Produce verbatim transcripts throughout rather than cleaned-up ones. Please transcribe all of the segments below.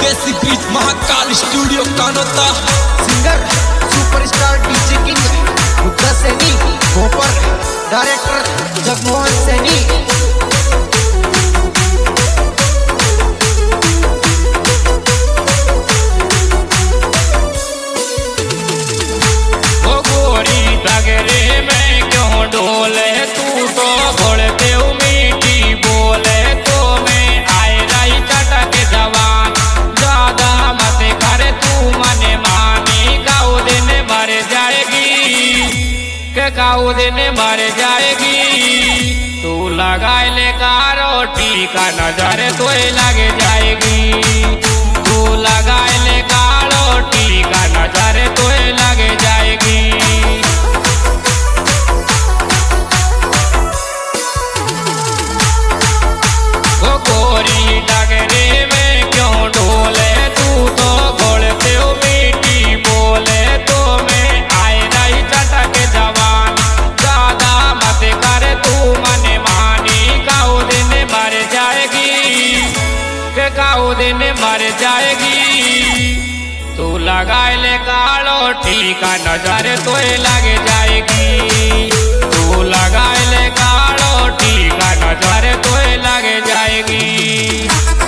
Basic beat Mahakal studio Kanota. Singer superstar DJ king Buddha Saini भोपर, director Jagmohan Saini. काऊ दिन मर जाएगी तू लगाए ले रोटी का नजर तो लग जाएगी। तू लगाए ले रोटी का नजर तो लग जाएगी। वो गोरी डगरे में क्यों ढोले तू तो घोड़ते हो मीठी बोले तो मैं आए रही चटक जवान मन मानी काऊ दिन मर जाएगी के काऊ दिन मर जाएगी। तू लगाए ले रोटी का नजर तो लग जाएगी। तू लगाए ले रोटी का नजर तो लग जाएगी।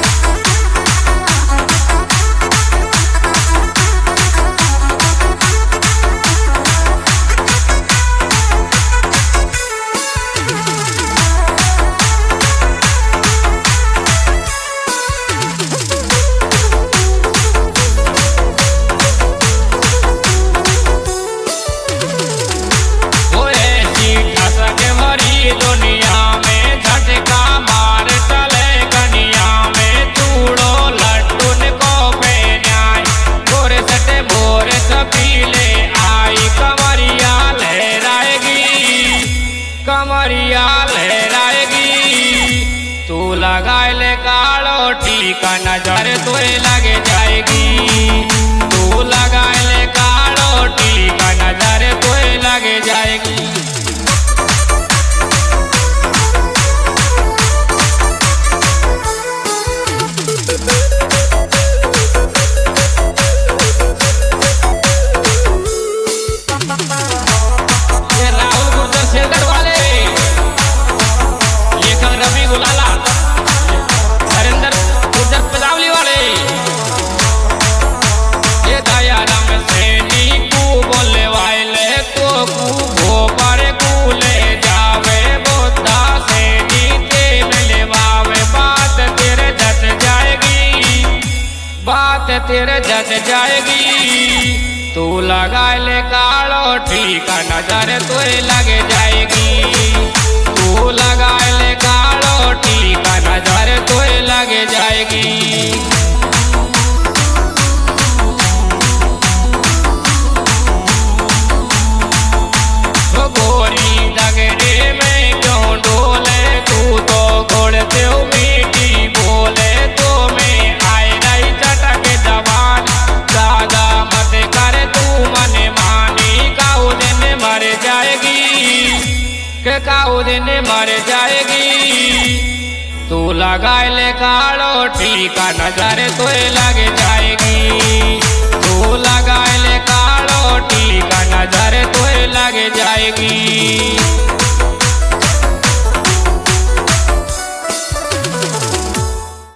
कमरिया लहराएगी तू लगाए ले रोटी का नजर तो लग जाएगी। तू लगाए ले रोटी का नजर तो लग जाएगी। बात तेरे जच जाएगी तू लगाए ले रोटी का नजर तो लग जाएगी। तू लगाए ले रोटी का नजर तो लग जाएगी। गोरी डगरे में क्यों डोले तू तो घोड़ते हो मीठी बोले तो मैं आए रही चटक जवान ज्यादा मत कर तू मन मानी काऊ दिन मर जाएगी के काऊ दिन मर जाएगी। तू लगाए ले रोटी का नजर तो लग जाएगी। तू लगाए ले रोटी का नजर तो लग जाएगी।